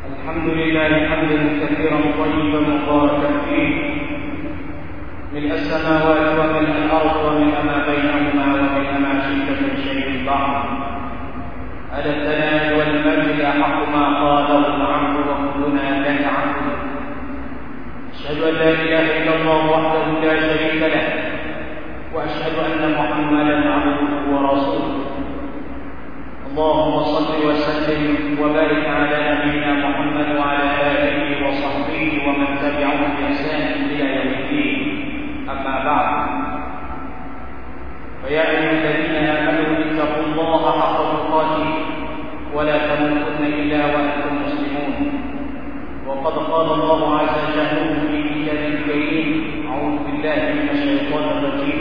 الحمد لله حمدا كثيرا طيبا مباركا فيه ملء السماوات وملء الأرض وملء ما بينهما وملء ما شئت من شيء بعد على الثناء والمجد حق ما قاله العبد وكلنا لك عبد أشهد أن لا إله إلا الله وحده لا شريك له وأشهد أن محمدا عبده ورسوله اللهم صل وسلم وبارك على نبينا محمد وعلى آله وصحبه ومن تبعهم بإحسان إلى يوم الدين أما بعد فيا أيها الذين آمنوا اتقوا الله حق تقاته ولا تموتن إلا وأنتم مسلمون وقد قال الله عز وجل في كتابه الكريم أعوذ بالله من الشيطان الرجيم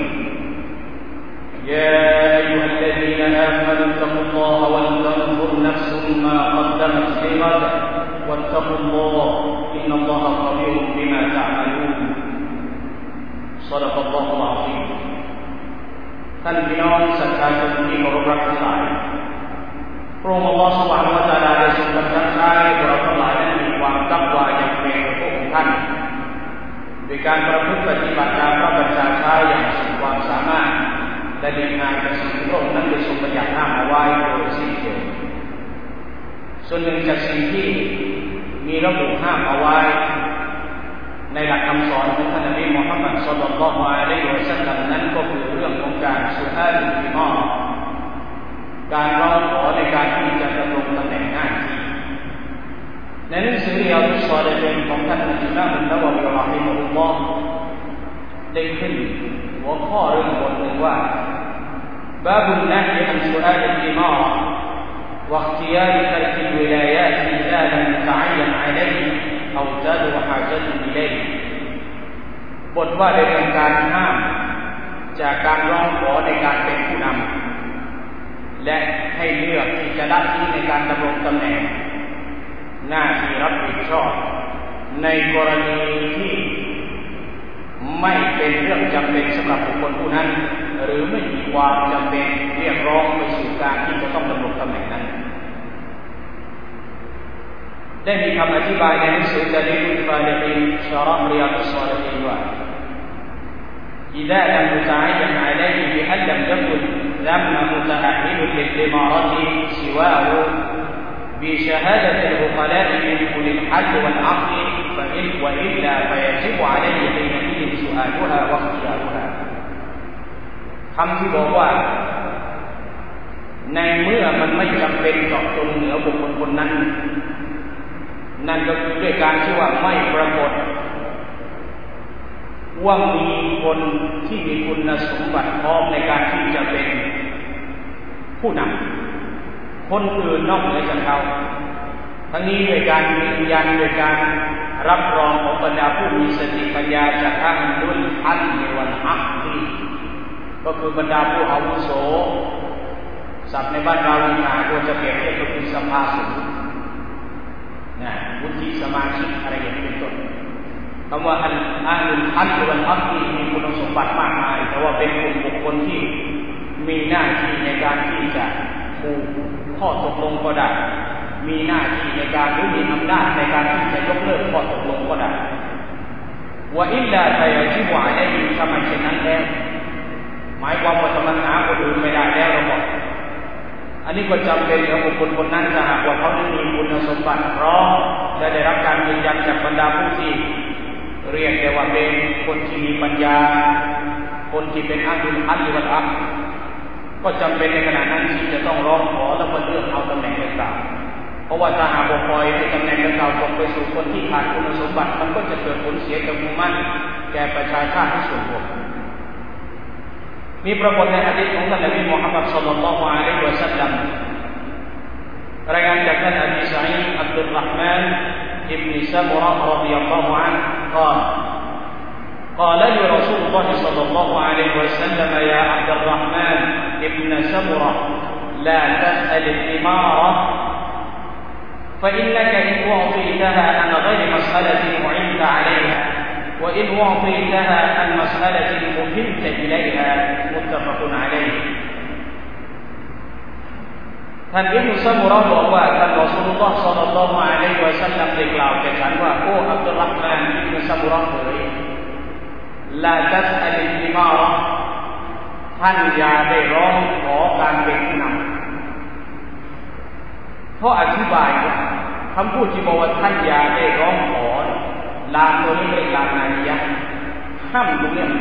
يا أيها الذين آمنوا اتقوا الله ولتنظر نفس ما قدمت لغد واتقوا الله إن الله خبير بما تعملون صدق الله العظيم ท่านพี่น้องศรัทธาชนที่เคารพรักทั้งหลายพระองค์อัลเลาะห์ซุบฮานะฮูวะตะอาลาได้ทรงกำชับให้เราทั้งหลายนั้นมีความตักวาอย่างเกรงพระองค์ท่านโดยการประพฤติปฏิบัติตามพระบัญชาใช้อย่างสุดความสามารถและเดินทางไปสู่พระองค์นั้นได้ทรงบัญญัติห้ามเอาไว้โดยสิ้นเชิงส่วนหนึ่งจากสิ่งที่มีระบุห้ามเอาไว้ในหลักคำสอนของท่านนบีมุฮัมมัดศ็อลลัลลอฮุอะลัยฮิวะซัลลัมนั้นก็คือเรื่องของการสุอาลุลอิมามการร้องขอในการที่จะดำรงตำแหน่งหน้าที่ในหนังสือริยาดุศศอลิฮีนของท่านอิมามอันนะวะวีเราะฮิมะฮุลลอฮ์ได้ขึ้นหัวข้อเรื่องบทหนึ่งว่าบาบุนนะฮิอันสุอาลุลอิมามواختيار ترك الولايات إذا لم يتعين عليه أو تدعو حاجة إليه บทว่าด้วยการห้ามจากการร้องขอในการเป็นผู้นำและให้เลือกที่จะละทิ้งในการดำรงตำแหน่งหน้าที่รับผิดชอบในกรณีที่ไม่เป็นเรื่องจำเป็นสำหรับบุคคลผู้นั้นหรือไม่มีความจำเป็นเรียกร้องไปสู่การที่จะต้องดำรงตำแหน่งนั้นได้มีคำอธิบายในหนังสือจารีอุลฟาลิกีนชะเราะห์ริยาดุศศอลิฮีนว่า إذا لم يتعين عليه بأن لم يكن ثم متأهل للإمارة سواه بشهادة العقلاء من أولي الحل والعقل وإلا فيجب عليه حينئذ سؤالها واختيارها คำที่บอกว่าในเมื่อมันไม่จำเป็นเจาะจงเหนือบุคคลคนนั้นนั่นก็คือด้วยการที่ว่าไม่ปรากฏว่ามีคนที่มีคุณสมบัติพร้อมในการที่จะเป็นผู้นำคนอื่นนอกเหนือจากเขาทั้งนี้ด้วยการยืนยันด้วยการรับรองของบรรดาผู้มีสติปัญญาจากอัลลุลฮัลลิวัลอักลีก็คือบรรดาผู้อาวุโสศัพท์ในบ้านเราควรจะเปรียบเทียบกับสภาสูงวุฒิสมาชิกอะไรอย่างนี้เป็นต้นคำว่าอัลลุลฮัลลิวัลอักลีมีคุณสมบัติมากมายแต่ว่าเป็นกลุ่มบุคคลที่มีหน้าที่ในการที่จะผูกข้อตกลงก็ได้มีหน้าที่ในการหรือมีอำนาจในการที่จะยกเลิกข้อตกลงก็ได้ว่าอิลลาฟะยะญิบุอะลัยฮิถ้าไม่เช่นนั้นแล้วหมายความว่าจะมาหาคนอื่นไม่ได้แล้วเราบอกอันนี้ก็จำเป็นกับบุคคลคนนั้นถ้าหากว่าเขาได้มีคุณสมบัติพร้อมและได้รับการยืนยันจากบรรดาผู้ที่เรียกได้ว่าเป็นคนที่มีปัญญาคนที่เป็นอัลลุลฮัลลิวัลอักลีก็จำเป็นในขณะนั้นที่จะต้องร้องขอและเลือกเอาตำแหน่งดังกล่าวเพราะว่าถ้าหากว่าปล่อยให้ตำแหน่งดังกล่าวตกไปสู่คนที่ขาดคุณสมบัติมันก็จะเกิดผลเสียกับหมู่มั่นแก่ประชาชาติที่ส่วนรวมมีปรากฏในหะดีษของท่านนบีมุฮัมมัดศ็อลลัลลอฮุอะลัยฮิวะซัลลัมรายงานจากท่านอบีซะอีดอับดุลเราะห์มานอิบนุซะมุเราะห์รอฎิยัลลอฮุอันฮุ قال لي رسول الله صلى الله عليه وسلم يا عبد الرحمن ابن سمرة لا تسأل الإمارة فإنك إن أعطيتها عن غير مسألة أعنت عليها وإن أعطيتها عن مسألة أهمت إليها متفق عليه ท่านอิบนุซัมุเราะห์บอกว่าท่านรอซูลุลลอฮ์ศ็อลลัลลอฮุอะลัยฮิวะซัลลัมได้กล่าวแก่ฉันว่าโอ้อับดุลเราะห์มานอิบนุซัมุเราะห์เอ๋ยลาตัสอัลอิมาเราะห์ท่านอย่าได้ร้องขอการเป็นผู้นำเพราะอธิบายว่าคำพูดที่บอกว่าท่านอย่าได้ร้องขอลามตัวนี้เป็นลามนาฮิยะห์ห้ามตรงนี้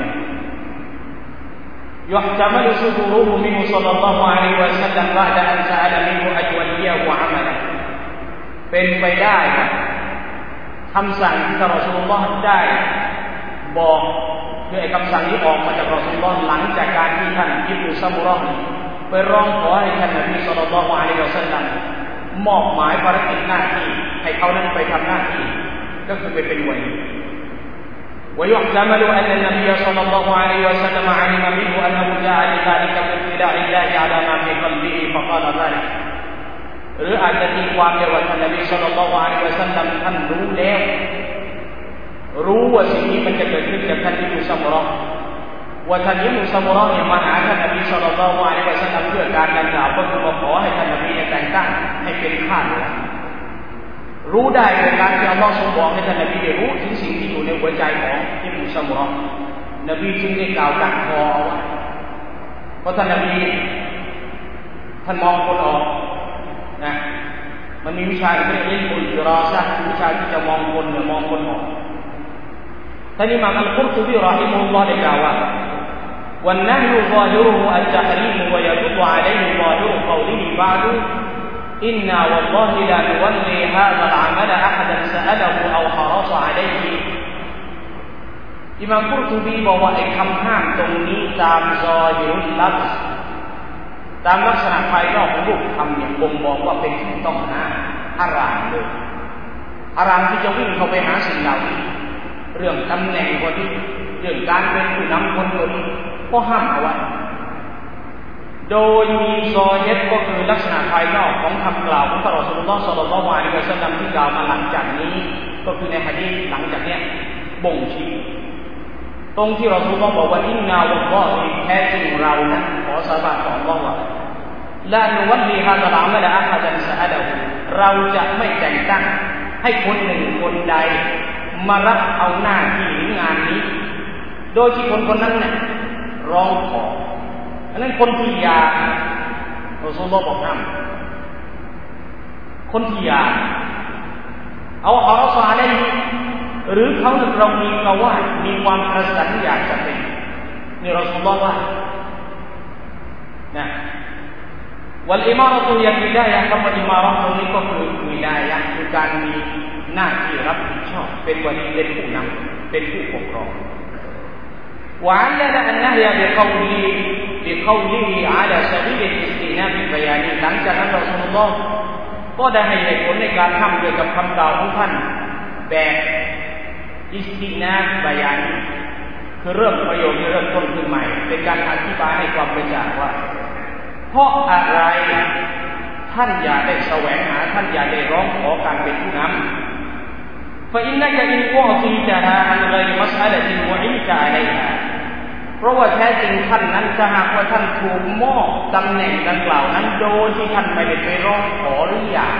يحتمل صدوره منه صلى الله عليه وسلم بعد أن سأل منه أن يوليه عمله เป็นไปได้คำสั่งที่ท่านรอซูลุลลอฮ์ได้บอกคือคำสั่งนี้ออกมาจากรอซูลุลลอฮ์หลังจากการที่ท่านอิบนุซัมุเราะห์ไปร้องขอให้ท่านนบีศ็อลลัลลอฮุอะลัยฮิวะซัลลัมมอบหมายภารกิจหน้าที่ให้เขานั้นไปทำหน้าที่ก็คือไปเป็นวะลีويحتمل أن النبي صلى الله عليه وسلم علم منه أنه جاء لذلك باطلاع الله على ما في قلبه فقال ذلك หรืออาจจะตีความได้ว่าท่านนบีศ็อลลัลลอฮุอะลัยฮิวะซัลลัมท่านรู้แล้วรู้ว่าสิ่งนี้มันจะเกิดขึ้นกับท่านอิบนุซัมุเราะห์ว่าท่านอิบนุซัมุเราะห์เนี่ยมาหาท่านนบีศ็อลลัลลอฮุอะลัยฮิวะซัลลัมเพื่อการดังกล่าวก็คือมาขอให้ท่านนบีแต่งตั้งให้เป็นข้าราชการรู้ได้โดยการที่อัลลอฮ์ทรงบอกให้ท่านนบีได้รู้ถึงสิ่งที่อยู่ในหัวใจของอิบนุซัมุเราะห์นบีจึงได้กล่าวดักคอเอาไว้เพราะท่านนบีท่านมองคนออกนะมันมีวิชาที่เรียกอิลมุลฟิราซะห์วิชาที่จะมองคนเนี่ยมองคนออกท่านอิหม่ามอัลกุรตุบีเราะฮิมะฮุลลอฮ์ได้กล่าวว่า والنهي ظاهره التحريم ويدل عليه ظاهر قوله بعد إنا والله لا نولي هذا العمل أحدا سأله أو حرص عليه อิหม่ามกุรตุบีบอกว่าไอ้คำห้ามตรงนี้ตามซอฮิรุลลัฟซ์ตามลักษณะภายนอกของรูปคำเนี่ยบ่งบอกว่าเป็นที่ต้องห้ามฮารามเลยฮารามที่จะวิ่งเข้าไปหาสิ่งเหล่านี้เรื่องตำแหน่งคนนี้เรื่องการเป็นผู้นำคนนี้ก็ห้ามเอาไว้โดยมีซอเย็ดก็คือลักษณะภายนอกของคำกล่าวของท่านรอซูลุลลอฮ์ศ็อลลัลลอฮุอะลัยฮิวะซัลลัมที่กล่าวมาหลังจากนี้ก็คือในหะดีษหลังจากเนี้ยบ่งชี้ตรงที่รอซูลุลลอฮ์บอกว่าอินนาวัลลอฮิแท้จริงเรานั้นขอสาบานต่ออัลเลาะห์ว่าลานุวัลลีฮาซาลอะมะลอะฮัดันซะอะละฮูเราจะไม่แต่งตั้งให้คนหนึ่งคนใดมารับเอาหน้าที่หรืองานนี้โดยที่คนนั้นเนี่ยร้องขออันนั้นคนที่อยากรอซูลุลลอฮ์บอกห้ามคนที่อยากเอาฮารอซะอะลัยฮิหรือเขาเรามีกว่ามีความกระสันอยากจะเป็นนี่รอซูลุลลอฮ์ว่านะวัลอิมาเราะตุฮิยะวิลายะห์คำว่าอิมาเราะตรงนี้ก็คือวิลายะห์คือการมีหน้าที่รับผิดชอบเป็นวะลีเป็นผู้นำเป็นผู้ปกครองوعلل النهي بقوله على سبيل الاستئناف البياني หลังจากนั้นรอซูลุลลอฮ์ก็ได้ให้เหตุผลในการห้ามด้วยกับคำกล่าวของท่านแบบอิสตินาฟบายานีคือเริ่มประโยคที่เริ่มต้นขึ้นใหม่เป็นการอธิบายให้ความกระจ่างว่าเพราะอะไรท่านอย่าได้แสวงหาท่านอย่าได้ร้องขอการเป็นผู้นำفإنك إن أعطيتها عن غير مسألة وعنت عليها เพราะว่าแท้จริงท่านนั้นจะหากว่าท่านถูกมอบตำแหน่งดังกล่าวนั้นโดยที่ท่านไม่ได้ไปร้องขอหรืออย่าง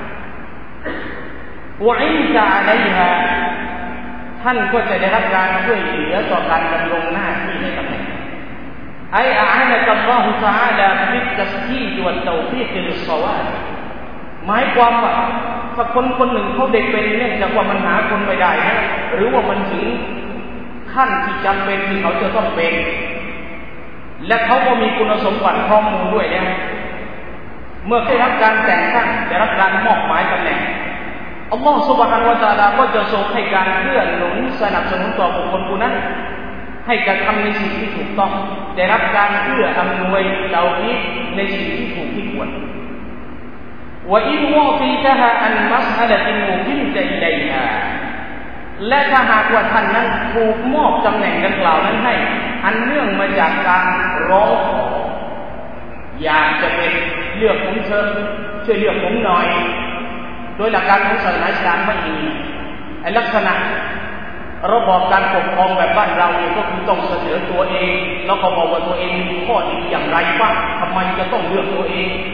وعنت عليها ท่านก็จะได้รับการช่วยเหลือต่อการดำรงหน้าที่ในตำแหน่งأي أعانك الله تعالى بالتسديد والتوفيق للصواب หมายความว่าถ้าคนหนึ่งเขาเด็กเป็นเนื่องจากว่ามันหาคนไม่ได้นะหรือว่ามันถึงขั้นที่จำเป็นที่เขาจะต้องเป็นและเขาก็มีคุณสมบัติพร้อมมูลด้วยแล้วเมื่อได้รับการแต่งตั้งได้รับการมอบหมายตำแหน่งอัลลอฮฺซุบฮานะฮูวะตะอาลาก็จะทรงให้การเกื้อหนุนสนับสนุนต่อบุคคลผู้นั้นให้กระทำในสิ่งที่ถูกต้องได้รับการเอื้ออำนวยเตาอีกในสิ่งที่ถูกที่ควรوإن وعطيتها عن مسألة وكلت إليها และถ้าหากว่าท่านนั้นถูกมอบตำแหน่งดังกล่าวนั้นให้อันเนื่องมาจากการร้องขออยากจะเป็นเลือกผมเถอะช่วยเลือกผมหน่อยโดยหลักการของศาสนาอิสลามไม่มีไอ้ลักษณะระบอบการปกครองแบบบ้านเราเนี่ยก็คือต้องเสนอตัวเองแล้วก็บอกว่าตัวเองมีข้อดีอย่างไรบ้างทำไมจะต้องเลือกตัวเอง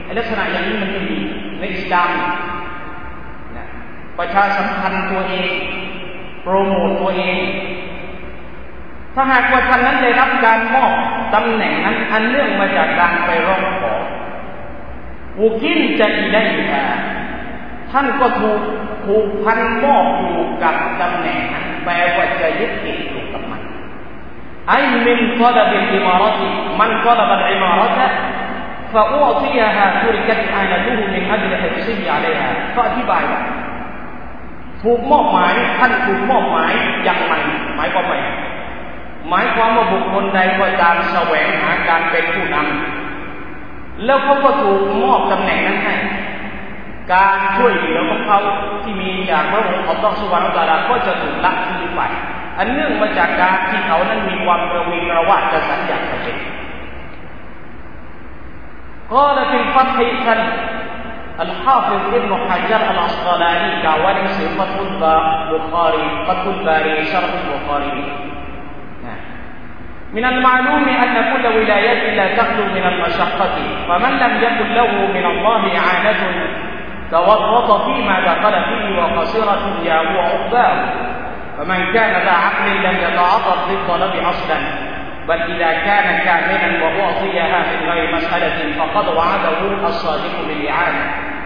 ลักษณะอย่างนี้มันไม่มีในอิสลามนะประชาสัมพันธ์ตัวเองโปรโมทตัวเองถ้าหากว่าท่านนั้นได้รับการมอบตำแหน่งนั้นอันเนื่องมาจากการไปร้องขอวุกินจะอิลัยฮาท่านก็ถูกพันมอบอยู่กับตำแหน่งนั้นแปลว่าจะยึดติดอยู่กับมันไอ้มินตอลบิลอิมารติมันตอลบิลอิมารตะفأعطيها تركت عانته من أجل حفظه عليها ก็อธิบายว่าถูกมอบหมายท่านถูกมอบหมายอย่างไรหมายความว่าหมายความว่าบุคคลใดก็ตามแสวงหาการเป็นผู้นำแล้วเขาก็ถูกมอบตำแหน่งนั้นให้การช่วยเหลือของเขาที่มีจากพระองค์อัลเลาะห์ซุบฮานะฮูวะตะอาลาก็จะถูกละทิ้งไปอันเนื่องมาจากการที่เขานั้นมีความกระวนกระวาดกระสันอยากจะเป็นقال في الفتح الحافظ ابن حجر العسقلاني กล่าวไว้ในหนังสือฟัตฮุลบารีشرح البخاري من المعلوم أن كل ولاية لا تخلو من المشقة فمن لم يكن له من الله إعانة تورط فيما دخل فيه وخسر دنياه وعقباه فمن كان ذا عقل لم يتعاطف للطلب أصلا بل إذا كان كاملا وأعطيها من غير مسألة فقد وعده الصادق بالإعانة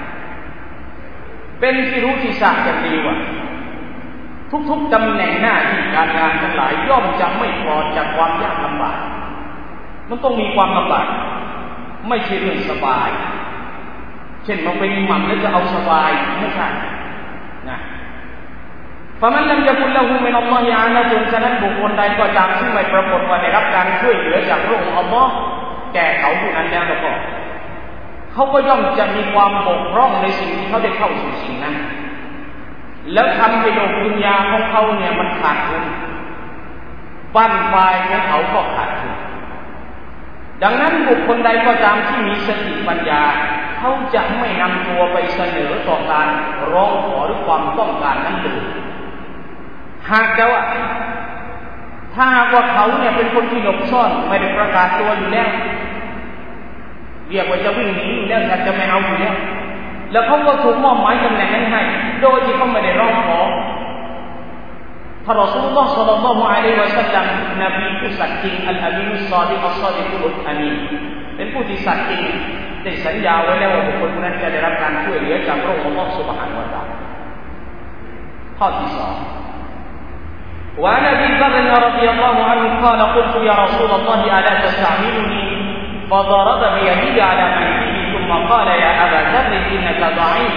เป็นที่รู้ที่ทราบกันดีว่าทุกๆตำแหน่งหน้าที่การงานทั้งหลายย่อมจะไม่ปลอดจากความยากลำบากมันต้องมีความลำบากไม่ใช่เรื่องสบายเช่นมาเป็นอิหมัมแล้วจะเอาสบายไม่ใช่นะفمن لم يكن له من الله عانة ฉะนั้นบุคคลใดก็ตามซึ่งไม่ปรากฏว่าได้รับการช่วยเหลือจากพระองค์อัลเลาะห์แก่เขาผู้นั้นแล้วก็เขาก็ย่อมจะมีความบกพร่องในสิ่งที่เขาได้เข้าสู่สิ่งนั้นแล้วทำให้โลกดุนยาของเขาเนี่ยมันขาดทุนบ้านปลายของเขาก็ขาดทุนดังนั้นบุคคลใดก็ตามที่มีสติปัญญาเขาจะไม่นำตัวไปเสนอต่อการร้องขอหรือความต้องการนั้นเลยหากแต่ว่าถ้าหากว่าเขาเนี่ยเป็นคนที่หลบซ่อนไม่ได้ประกาศตัวอยู่แล้วเรียกว่าจะวิ่งหนีอยู่แล้วจะไม่เอาอยู่แล้วเขาก็ถูกมอบหมายตำแหน่งนั้นให้โดยที่เขาไม่ได้ร้องขอท่านรอซูลุลลอฮ์ ศ็อลลัลลอฮุอะลัยฮิวะซัลลัมนบีผู้สัตย์จริงอัลอามีนุสซอดิกอัสซอดิกุลอามีนเป็นผู้ที่สัตย์จริงได้สัญญาไว้แล้วว่าบุคคลคนนั้นจะได้รับการช่วยเหลือจากพระองค์อัลเลาะห์ซุบฮานะฮูวะตะอาลาข้อที่2وعن ابي بكر رضي الله عنه قال قلت يا رسول الله الا تستعملني فضرب بيده على منكبي ثم قال يا ابا ذر انك ضعيف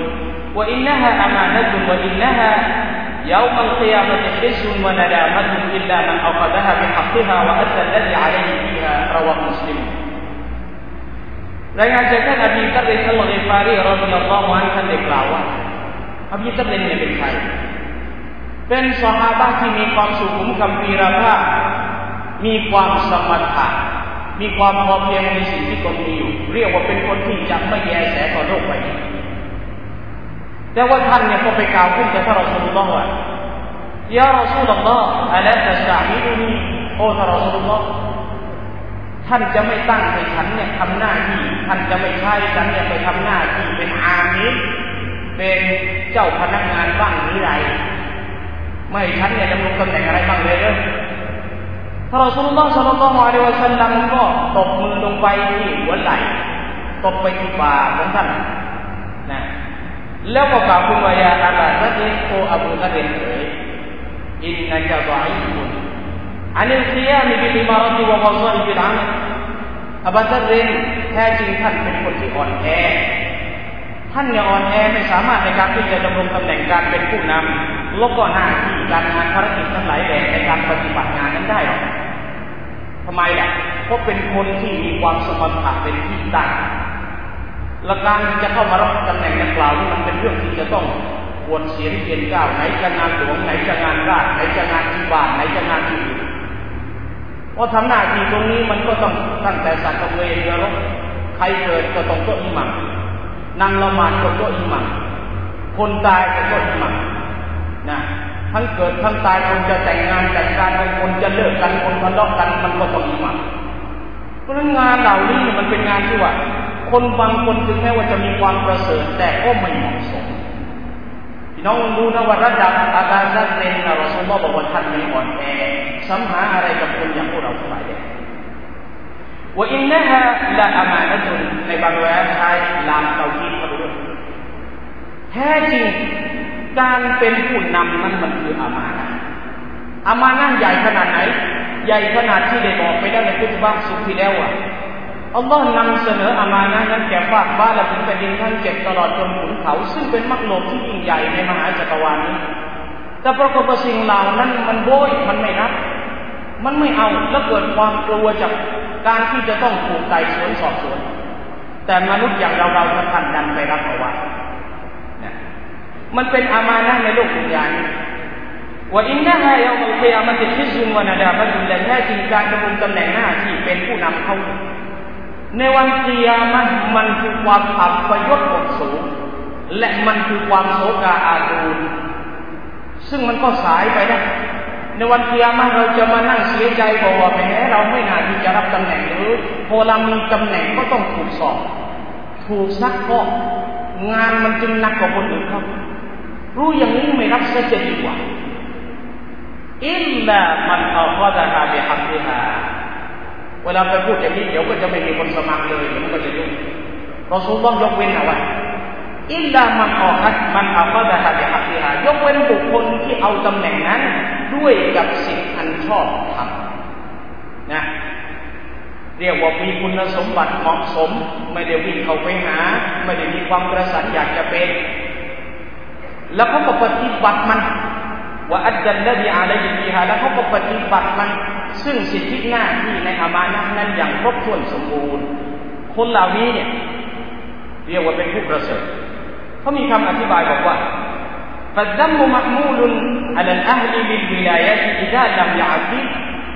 وانها امانه وانها يوم القيامه خزي وندامه الا من اخذها بحقها وادى الذي عليه فيها رواه مسلم รายงานจากท่านอบีบักร อัลกิฟารี รอฎิยัลลอฮุอันฮุท่านได้กล่าวว่าอบีบักรเนี่ยเป็นใครเป็นซอฮาบะห์ที่มีความสุขุมคัมภีรภาพมีความสมรรถะมีความพอเพียงในสิ่งที่ตนมีอยู่เรียกว่าเป็นคนที่จะไม่แยแสต่อโลกใบนี้แต่ว่าท่านเนี่ยก็ไปกล่าวขึ้นกับท่านรอซูลุลลอฮ์ว่ายารอซูลุลลอฮ์อะลาตัสตะอีดุนีโอ้ท่านรอซูลุลลอฮ์ท่านจะไม่ตั้งให้ฉันเนี่ยทำหน้าที่ท่านจะไม่ใช้ฉันเนี่ยไปทำหน้าที่เป็นอามีรเป็นเจ้าพนักงานบ้างหรือไรไม่ฉันเนี่ยดำรงตำแหน่งอะไรบ้างเลยท่านรอซูลุลลอฮ์ ศ็อลลัลลอฮุอะลัยฮิวะซัลลัมก็ตบมือลงไปที่หัวไหล่ตบไปที่บ่าของท่านนะแล้วก็กล่าวขึ้นว่ายาอาบาซัดโออบูซัดเอ๋ยอินนะจะฎออีฟุนอันนี้เสียมีบิลิมารติวะวะซออิบิลอามัลอบูซัดแท้จริงท่านเป็นคนที่อ่อนแอท่านเนี่ยอ่อนแอไม่สามารถในการที่จะดำรงตำแหน่งการเป็นผู้นำแล้วก็หน้าที่การงานภารกิจทั้งหลายแหล่ในการปฏิบัติงานนั้นได้หรอกทำไมล่ะเพราะเป็นคนที่มีความสมรรถะเป็นที่ตั้งและการจะเข้ามารับตำแหน่งดังกล่าวนี่มันเป็นเรื่องที่จะต้องควรเสียงเกียรติก้าวไหนจะงานหลวงไหนจะงานราชไหนจะงานที่บ้านไหนจะงานที่อื่นเพราะทำหน้าที่ตรงนี้มันก็ต้องตั้งแต่สัตว์เวรนรกใครเกิดก็ต้องโต๊ะอิหมัมนั่งละหมาดก็โต๊ะอิหมัมคนตายก็โต๊ะอิหมัมนะทั้งเกิดทั้งตายคนจะแต่งงานแต่งการคนจะเลิกกันคนทะเลาะกันมันก็ต้องอิหมัมเพราะฉะนั้นงานเหล่านี้มันเป็นงานที่ว่าคนบางคนถึงแม้ว่าจะมีความประเสริฐแต่ก็ไม่เหมาะสมพี่น้องดูนะว่าระดับอาบาซัดเรนนะรอซูลุลลอฮ์บอกว่าท่านไม่อ่อนแอสัมหาอะไรกับคนอย่างพวกเราทั้งหลายได้ว่าอินนะฮะละอามานะตุนในบางเวลาใช้ลามเตาฮีดเข้าไปด้วยแท้จริงการเป็นผู้นำนั้นมันคืออามานะห์อามานะห์ใหญ่ขนาดไหนใหญ่ขนาดที่ได้บอกไปได้ในคุตบะห์สุดที่แล้วอัลลอฮ์นำเสนออามานะห์นั้นแก่ฟากฟ้าและถึงแผ่นดินทั้งเจ็ดตลอดจนขุนเขาซึ่งเป็นมรรคโลกที่ยิ่งใหญ่ในมหาจักรวาลนี้แต่ปรากฏว่าสิ่งเหล่านั้นมันโวยมันไม่รับมันไม่เอาแล้วเกิดความกลัวจากการที่จะต้องถูกไต่สวนสอบสวนแต่มนุษย์อย่างเราท่านดันไปรับเอาไว้มันเป็นอามานะห์ในโลกวิญญาณว่าอินนะฮะยอมุลกิยามะติฮิซุนวะนะดาบะตุและแท้จริงการดำรงตำแหน่งหน้าที่เป็นผู้นำเขาในวันกิยามะห์มันคือความอับยศบนสูงและมันคือความโศกาอาดูลซึ่งมันก็สายไปนะในวันกิยามะห์เราจะมานั่งเสียใจบอกว่าแม้เราไม่น่าที่จะรับตำแหน่งเลยพอเรามีตำแหน่งก็ต้องถูกสอบถูกซักฟอกงานมันจึงหนักกว่าคนอื่นเขารู้อย่างนี้ไม่รับซะจะดีกว่าอิลลามันอัฆฎะฮาบิฮักดิฮาเวลาไปพูดอย่างนี้เดี๋ยวก็จะไม่มีคนสมัครเลยมันก็จะยุ่งรอซูลุลลอฮ์ยกเว้นเอาไว้อิลลามันอัฆฎะฮาบิฮักดิฮายกเว้นบุคคลที่เอาตำแหน่งนั้นด้วยกับสิ่งอันชอบธรรมนะเรียกว่ามีคุณสมบัติเหมาะสมไม่ได้วิ่งเข้าไปหาไม่ได้มีความกระสันอยากจะเป็นแล้วเขาก็ปฏิบัติมันว่าอัดดัลละดีอาลัยฮิฮาแล้วเขาก็ปฏิบัติมันซึ่งสิทธิหน้าที่ในอามานะห์นั้นอย่างครบถ้วนสมบูรณ์คนเหล่านี้เนี่ยเรียกว่าเป็นผู้ประเสริฐเขามีคำอธิบายบอกว่าفالذم محمول على الأهل بالولايات إذا لم يعدل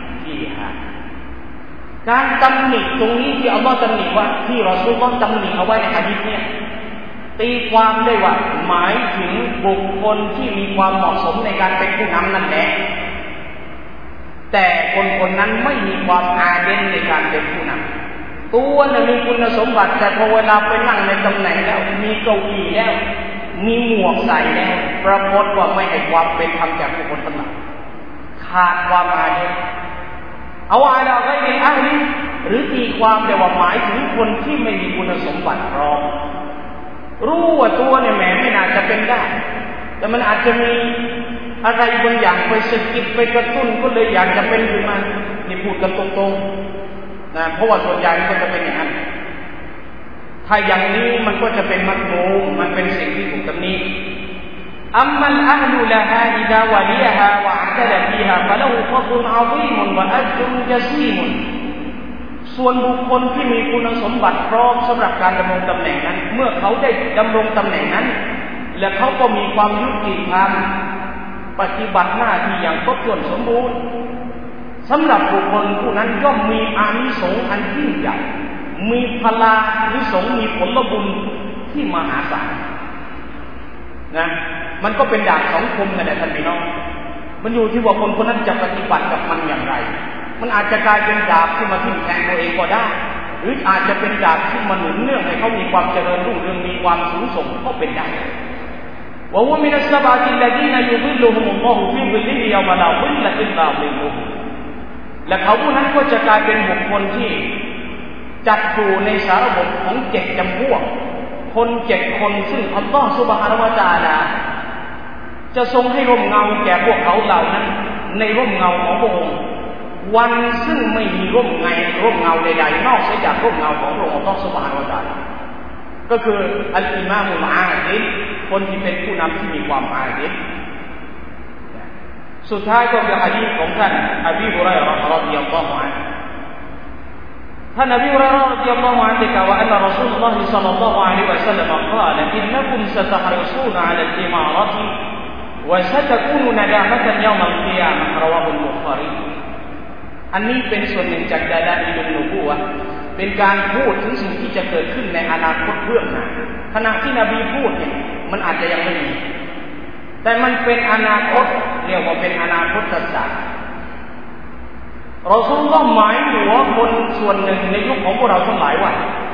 فيها การตำหนิตรงนี้ที่อัลลอฮ์ตำหนิว่าที่รอซูลุลลอฮ์ตำหนิเอาไว้ในหะดีษเนี่ยตีความได้ว่าหมายถึงบุคคลที่มีความเหมาะสมในการเป็นผู้นำนั่นแหละแต่คนนั้นไม่มีความอาเดนในการเป็นผู้นำตัวน่ะมีคุณสมบัติแต่พอเวลาไปนั่งในตำแหน่งแล้วมีเก้าอี้แล้วมีหมวกใส่แล้วปรากฏว่าไม่ให้ความเป็นธรรมแก่บุคคลทั้งหลายขาดความอาเดนเอาอะไรก็เป็นอ้างนี้หรือตีความได้ว่าหมายถึงคนที่ไม่มีคุณสมบัติพร้อมรู้ว่าตัวเนี่ยแหมไม่น่าจะเป็นได้แต่มันอาจจะมีอะไรบางอย่างไปสะกิดไปกระตุ้นก็เลยอยากจะเป็นขึ้นมานี่พูดกันตรงๆนะเพราะว่าส่วนใหญ่มันก็จะเป็นอย่างนั้นถ้าอย่างนี้มันก็จะเป็นมักมูมันเป็นสิ่งที่ถูกตำหนิอัมมัลอะฮลุละฮาอิดาวะลิยฮาวะอะตะลาฟีฮาฟะละฮูฟัฎลุนอะซีมุนวะอัจรุนญะซีมุนส่วนบุคคลที่มีคุณสมบัติพร้อมสำหรับการดำรงตำแหน่งนั้นเมื่อเขาได้ดำรงตำแหน่งนั้นและเขาก็มีความยุติธรรมปฏิบัติหน้าที่อย่างครบถ้วนสมบูรณ์สำหรับบุคคลผู้นั้นย่อมมีอานิสงส์อันยิ่งใหญ่มีพลานิสงส์มีผลบุญที่มหาศาลนะมันก็เป็นดาบสองคมนั่นแหละท่านพี่น้องมันอยู่ที่ว่าคนนั้นจะปฏิบัติกับมันอย่างไรมันอาจจะกลายเป็นดาบที่มาทิ่มแทงตัวเองก็ได้หรืออาจจะเป็นดาบที่มาหนุนเนื่องให้เขามีความเจริญรุ่งเรืองมีความสูงส่งก็เป็นได้ว่าว่ามินัสซะบะติลลดีนยุซิลลุฮุมุลลอฮุฟีซิลลิฮิยะมะลาซิลละอิลลาซิลลุฮุและเขาผู้นั้นก็จะกลายเป็นบุคคลที่จัดอยู่ในสารบของ7จำพวกคน7คนซึ่งอัลลอฮฺซุบฮานะฮูวะตะอาลาจะทรงให้ร่มเงาแก่พวกเขาเหล่านั้นในร่มเงาของพระองค์วันซึ่งไม่มีร่มเงาใดๆนอกจากร่มเงาของพระองค์อัลลอฮฺซุบฮานะฮูวะตะอาลาก็คืออัลอิมามุลอาดิลคนที่เป็นผู้นำที่มีความอาดิลสุดท้ายก็คือหะดีษของท่านอบีฮุรอยเราะห์รอฎิยัลลอฮุอันฮุท่านอบีฮุรอยเราะห์รอฎิยัลลอฮุอันฮุกล่าวว่าอันรอซูลุลลอฮิศ็อลลัลลอฮุอะลัยฮิวะซัลลัมกล่าวอินนะกุมซะตะฮริซูนอะลัลอิมารติวะซะตะกูนุนะดามะตันยอมัลกิยามะฮ์รอวาฮุลบุคอรีอันนี้เป็นส่วนหนึ่งจากดาลาอิลุนนุบูวะห์เป็นการพูดถึงสิ่งที่จะเกิดขึ้นในอนาคตเบื้องหน้าขณะที่นบีพูดเนี่ยมันอาจจะยังไม่มีแต่มันเป็นอนาคตเรียกว่าเป็นอนาคตศาสตร์รอซูลุลลอฮ์หมายหัวคนส่วนหนึ่งในยุคของพวกเราทั้งหลายว่าแท้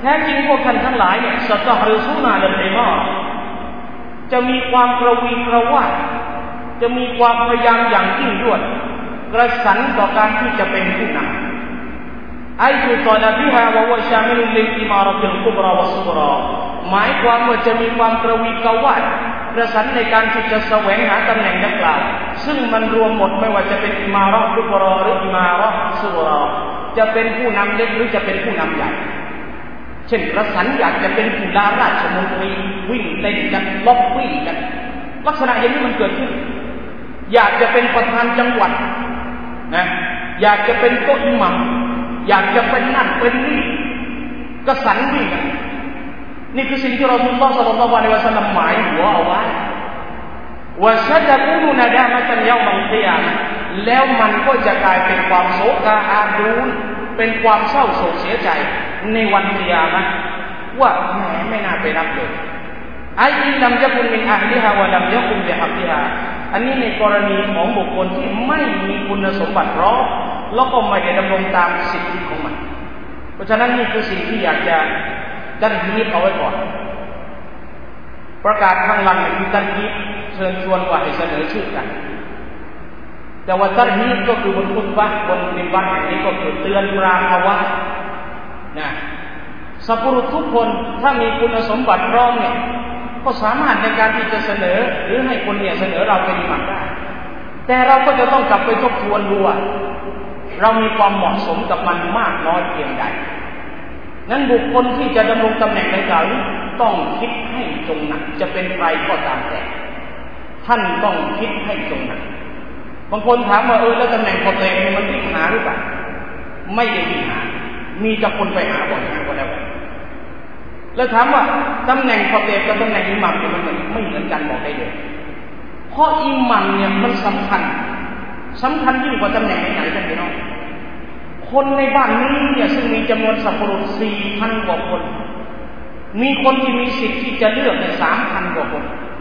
ท้จริงพวกท่านทั้งหลายเนี่ยสัตว์หรือสุนาเดินไปมากจะมีความกระวีกระวาดจะมีความพยายามอย่างยิ่งยวดกระสันต่อการที่จะเป็นผู้นำไอ้คือตอนนั้นที่ฮาวะชามิลุลิลอิมาระติลกุบราวัสกุราหมายความว่าจะมีความกระวีกระวาดกระสันในการที่จะแสวงหาตำแหน่งดังกล่าวซึ่งมันรวมหมดไม่ว่าจะเป็นอิมาระกุบราหรืออิมาระสุกราจะเป็นผู้นำเล็กหรือจะเป็นผู้นำใหญ่เช่นกระสันอยากจะเป็นผู้ลาราชมนตรีวิ่งเต้นกันล็อบบี้กันลักษณะอย่างนี้มันเกิดขึ้นอยากจะเป็นประธานจังหวัดนะอยากจะเป็นโต๊ะอิหมัมอยากจะเป็นนั่นเป็นนี่กระสันวิ่งกันนี่คือสิ่งที่เราศ็อลลัลลอฮุอะลัยฮิวะซัลลัมหมายหัวเอาไว้ว่าซัตะกูนุนะดามะตันยอมัลกิยามะห์แล้วมันก็จะกลายเป็นความโศกอาดูนเป็นความเศร้าโศกเสียใจในวันกิยามะห์ว่าแหมไม่น่าไปรับเลยไอ้อินลัมยะกุนมินอะห์ลิฮาวะลัมยะกุนบิฮักกิฮาอันนี้ในกรณีของบุคคลที่ไม่มีคุณสมบัติพร้อมแล้วก็ไม่ได้ดำรงตามสิทธิของมันเพราะฉะนั้นนี่คือสิ่งที่อยากจะตั้งฮีบเอาไว้ก่อนประกาศข้างหลังคือตั้งฮีบเชิญชวนว่าให้เสนอชื่อกันแต่ว่าตั้งฮีบก็คือบนคุตบะห์บนมิมบัรนี้ก็คือเตือนปรามเอาไว้นะสัพพุรุษทุกคนถ้ามีคุณสมบัติพร้อมเนี่ยก็สามารถในการที่จะเสนอหรือให้คนเนี่ยเสนอเราเป็นอิหม่ามได้แต่เราก็จะต้องกลับไปทบทวนดูว่าเรามีความเหมาะสมกับมันมากน้อยเพียงใดนั้นบุคคลที่จะดำรงตำแหน่งดังกล่าวนี้ต้องคิดให้จงหนักจะเป็นใครก็ตามแต่ท่านต้องคิดให้จงหนักบางคนถามว่าแล้วตำแหน่งของตัวเองมันวิ่งหาหรือเปล่าไม่ได้วิ่งหามีแต่คนไปหาบ่อยหาก็แล้วถามว่าตำแหน่งของตัวเองกับตำแหน่งอิหมัมเนี่ยมันไม่เหมือนกันบอกได้เลยเพราะอิหมัมเนี่ยมันสำคัญยิ่งกว่าตำแหน่งไหนๆกันพี่น้องคนในบ้านนี้เนี่ยซึ่งมีจำนวนสัพพรุษ 4,000 กว่าคนมีคนที่มีสิทธิ์ที่จะเลือกใน 3,000 กว่าคน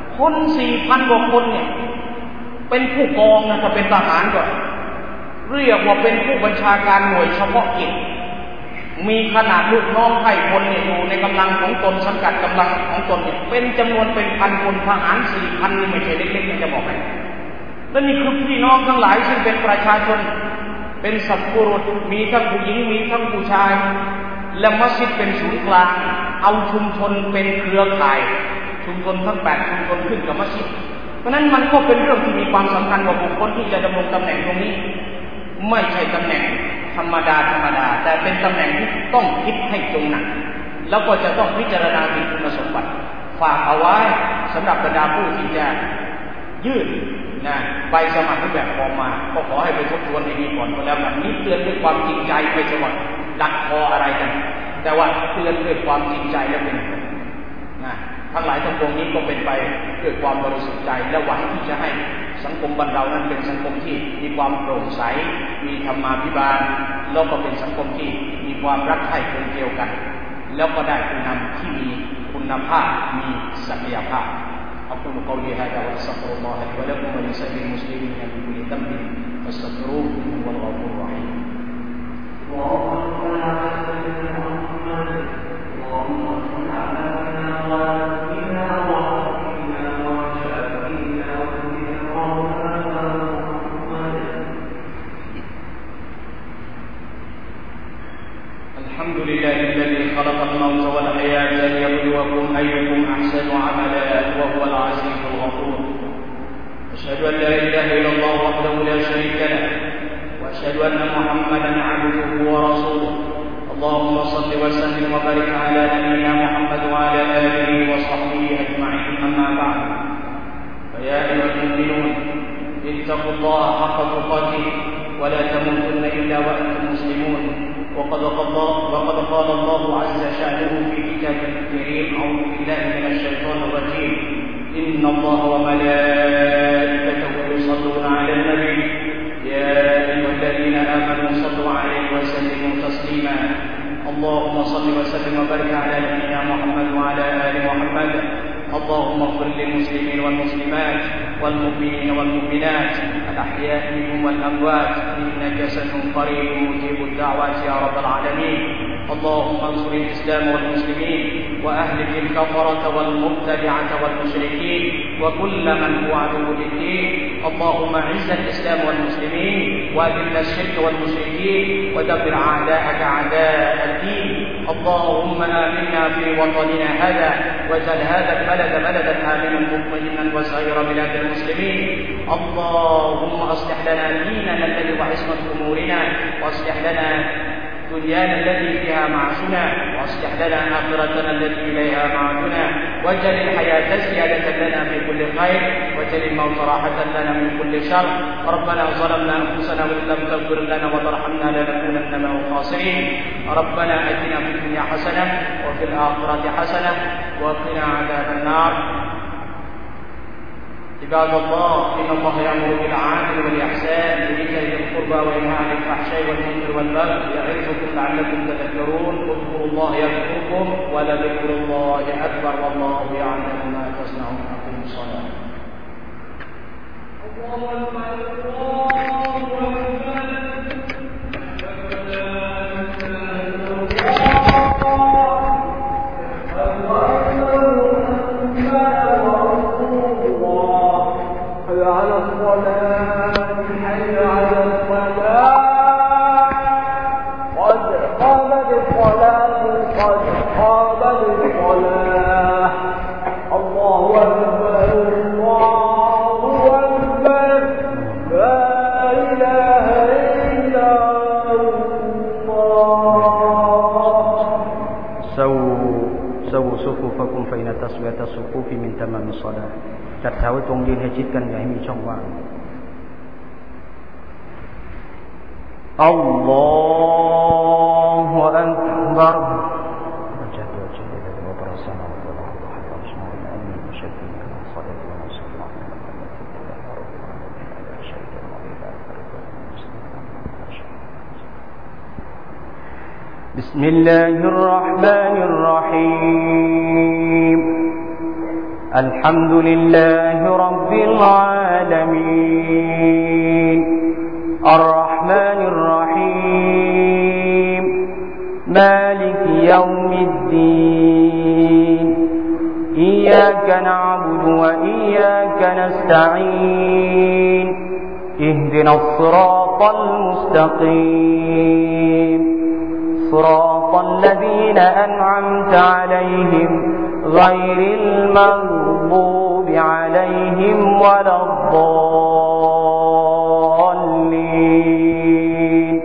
4,000 กว่าคนเนี่ยเป็นผู้กองนะถ้าเป็นทหารก็เรียกว่าเป็นผู้บัญชาการหน่วยเฉพาะกิจมีขนาดลูกน้องไพร่พลเนี่ยอยู่ในกำลังของตนสังกัดกำลังของตนเนี่ยเป็นจำนวนเป็นพันคนทหาร 4,000 นี่ไม่ใช่เล็กๆมันจะบอกให้และนี่คือพี่น้องทั้งหลายซึ่งเป็นประชาชนเป็นสัพพุรุษมีทั้งผู้หญิงมีทั้งผู้ชายและมัสยิดเป็นศูนย์กลางเอาชุมชนเป็นเครือข่ายชุมชนทั้ง8ชุมชนขึ้นกับมัสยิดเพราะนั้นมันก็เป็นเรื่องที่มีความสำคัญว่าบุคคลที่จะดำรงตำแหน่งตรงนี้ไม่ใช่ตำแหน่งธรรมดาแต่เป็นตำแหน่งที่ต้องคิดให้จงหนักแล้วก็จะต้องพิจารณาถึงคุณสมบัติฝากเอาไว้สำหรับบรรดาผู้ที่จะยื่นใบสมัครแบบฟอร์มมาก็ขอให้ไปทบทวนให้ดีก่อนก็แล้วกันนี้เตือนด้วยความจริงใจไม่ใช่ว่าดักคออะไรกันแต่ว่าเตือนด้วยความจริงใจและเป็นทั้งหลายทั้งปวงนี้ก็เป็นไปด้วยความบริสุทธิ์ใจและหวังที่จะให้สังคมบ้านเรานั้นเป็นสังคมที่มีความโปร่งใสมีธรรมาภิบาลแล้วก็เป็นสังคมที่มีความรักใคร่กลมเกลียวกันแล้วก็ได้ผู้นำที่มีคุณภาพมีศักยภาพأقول قولي هذا وأستغفر الله لي ولكم ولسائر المسلمين من كل ذنب فاستغفروه إنه هو الغفور الرحيم اللهم صل على سيدنا محمد اللهم صل على سيدنا وحبيبنا وشافينا وسيدنا محمد الحمد لله الذي خلق الموت والحياة ليبلوكم أيكم أحسن عملا وهو العزيز الغفور أشهد أن لا إله إلا الله وحده لا شريك له وأشهد أن محمدا عبده ورسوله اللهم صل وسلم وبارك على نبينا محمد وعلى آله وصحبه أجمعين أما بعد فيا أيها المؤمنون اتقوا الله حق تقاته ولا تموتن إلا وأنتم مسلمون وقد قال الله عز شأنه في كتابه الكريم أعوذ بالله من الشيطان الرجيم إن الله وملائكته يصلون على النبي يا أيها الذين آمنوا صلوا عليه وسلموا تسليما اللهم صل وسلم وبارك على نبينا محمد وعلى آل محمد اللهم اغفر للمسلمين والمسلمات والمؤمنين والمؤمنات الأحياء منهم والأموات إنك سميع قريب مجيب الدعوات يا رب العالمين اللهم انصر الإسلام والمسلمين وأهلك الكفرة والمبتدعة والمشركين وكل من هو عدو للدين. اللهم اعز الإسلام والمسلمين وأذل الشرك والمشركين ودبر أعداءك أعداء الدين. اللهم آمنا في وطننا هذا واجعل هذا البلد بلدا آمنا مطمئنا وسائر بلاد المسلمين. اللهم أصلح لنا ديننا الذي هو عصمة أمورنا، وأصلح لنا دنيانا التي فيها معاشنا، واصلح لنا آخرتنا التي إليها معادنا، واجعل الحياة زيادة لنا في كل خير، واجعل الموت راحة لنا من كل شر. ربنا ظلمنا أنفسنا وإن لم تغفر لنا وترحمنا لنكونن من الخاسرين. ربنا آتنا في الدنيا حسنة وفي الآخرة حسنة وقنا عذاب النار. عباد الله، إن الله يأمر بالعدل والإحسان وإيتاء ذي القربى وينهى عن الفحشاء والمنكر والبغي يعظكم لعلكم تذكرون. اذكروا الله يذكركم ولذكر الله أكبر والله يعلم ما تصنعون. أقيموا الصلاة. سووا صفوفكم فإن تسوية الصفوف من تمام الصلاة จัดแถวตรงยืนให้ชิดกันอย่าให้มีช่องว่าง Allahu Akbar. بسم الله الرحمن الرحيم. الحمد لله رب العالمين. الرحمن الرحيم. مالك يوم الدين. إياك نعبد وإياك نستعين. اهدنا الصراط المستقيم. صراط الذين أنعمت عليهم غير المغضوب عليهم ولا الضالين.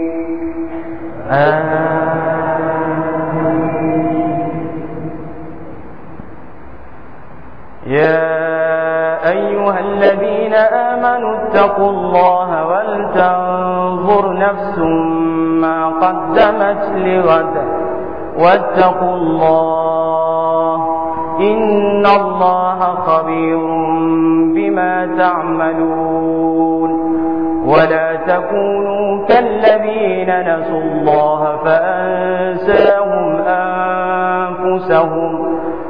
يا أيها الذين آمنوا اتقوا الله ولتنظر نفس ما قدمت لغد واتقوا الله إن الله خبير بما تعملون. ولا تكونوا كالذين نسوا الله فأنساهم أنفسهم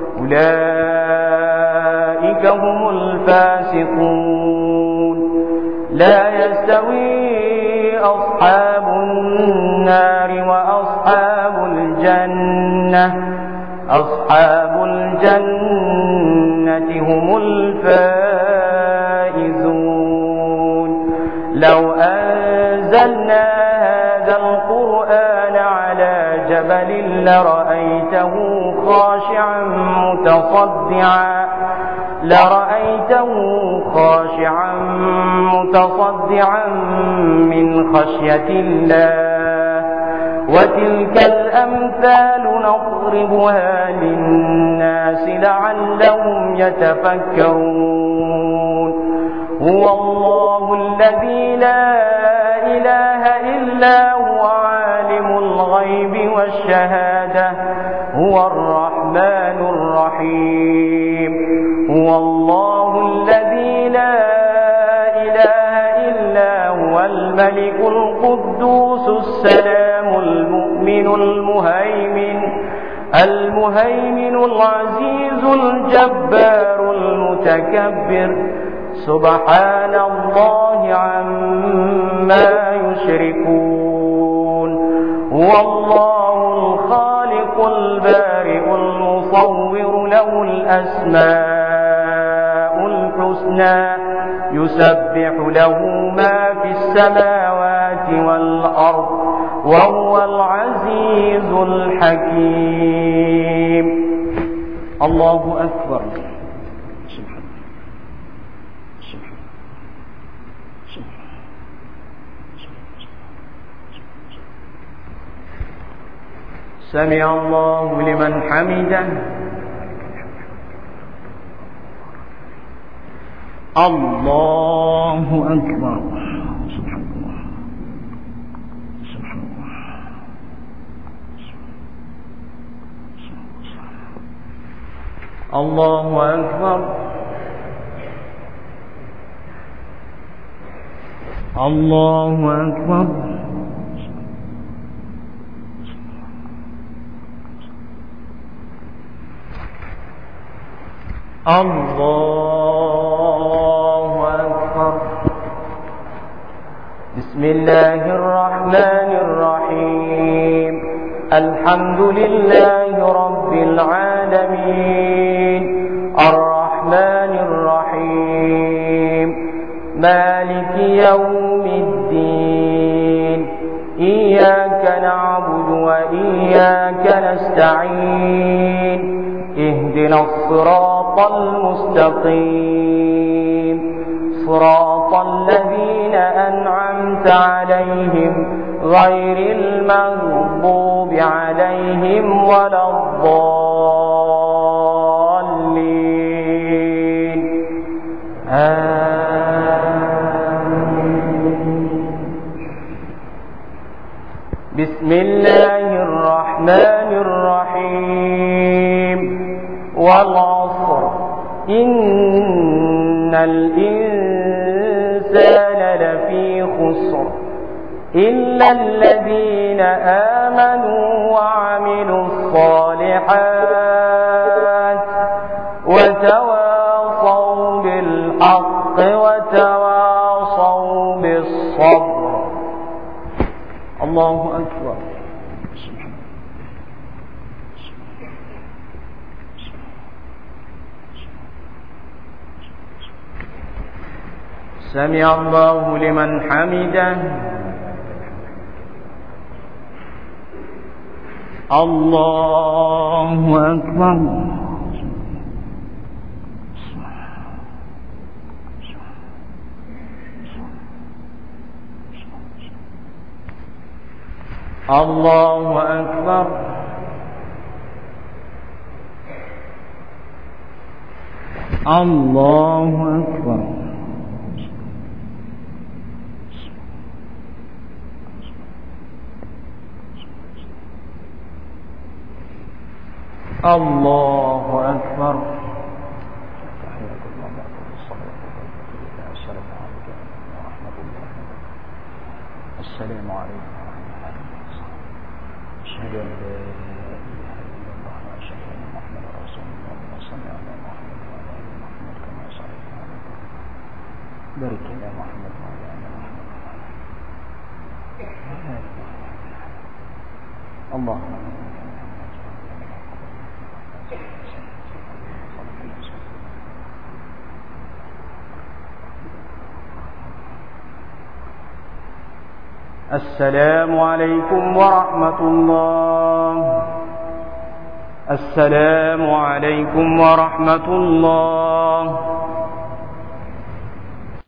أولئك هم الفاسقون. لا يستوي أصحاب النار وأصحاب الجنة. أصحاب الجنة هم الفائزون. لو أنزلنا هذا القرآن على جبل لرأيته خاشعا متصدعا من خشية الله. وتلك الأمثال نضربها للناس لعلهم يتفكرون. هو الله الذي لا إله إلا هو عالم الغيب والشهادة. هو الرحمن الرحيم. هو الله الذي لا إله إلا هو الملك القدوس السلام المؤمن المهيمن العزيز الجبار المتكبر. سبحان الله عما يشركون. هو الله الخالق يصور له الأسماء الحسنى يسبح له ما في السماوات والأرض وهو العزيز الحكيم. الله أكبر. سمع الله لمن حمده. الله أكبر. الله أكبر. الله أكبر. الله أكبر. بسم الله الرحمن الرحيم. الحمد لله رب العالمين الرحمن الرحيم مالك يوم الدين إياك نعبد وإياك نستعين اهدنا الصراط المستقيم صراط الذين أنعمت عليهم غير المغضوب عليهم ولا الضالين آمين. بسم الله الرحمن الرحيم والعصر إن الإنسان لفي خسر إلا الذين آمنوا وعملوا الصالحات وتواصوا بالحق وتواصوا بالصبر. الله أكبر. سمع الله لمن حمده. الله أكبر. الله أكبر. الله أكبر. الله أكبر. السلام عليكم أشهد أن لا إله إلا الله وأشهد أن محمدا رسول الله. صل على محمد وعلى آل محمد كما صليت على إبراهيم بارك على محمد وعلى آل محمد. اللهم السلام عليكم ورحمة الله. السلام عليكم ورحمة الله.